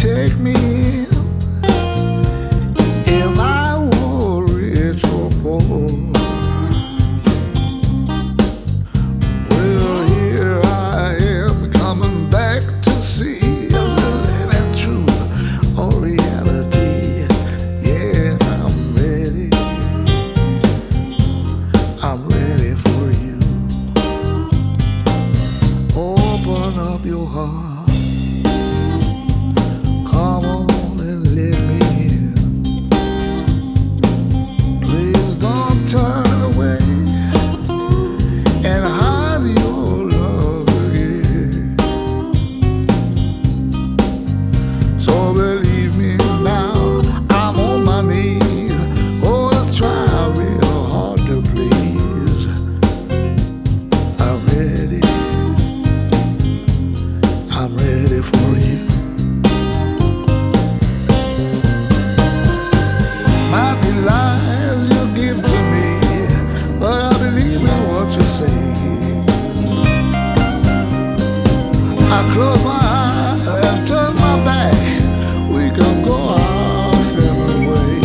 take me in if I were rich or poor. Well, here I am coming back to see if it's true or reality. Yeah, I'm ready. I'm ready for you. Open up your heart. Come on and let me in. Please don't turn away and hide your love again. So believe me now, I'm on my knees, gonna try real hard to please. I'm ready. I'm ready for you. Might be lies you give to me, but I believe in what you say. I close my eyes and turn my back. We can go our separate ways.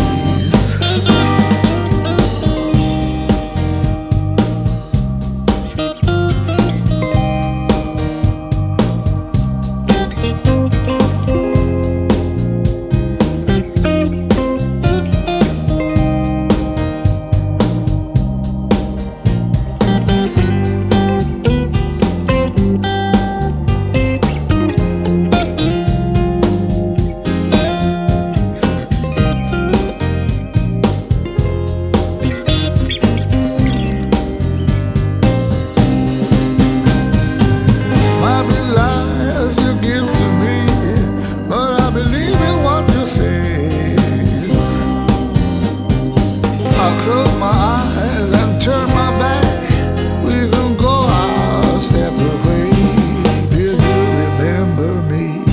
Close my eyes and turn my back. We can go our separate ways. Will you remember me?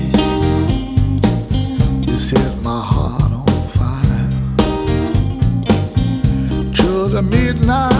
You set my heart on fire. Till the midnight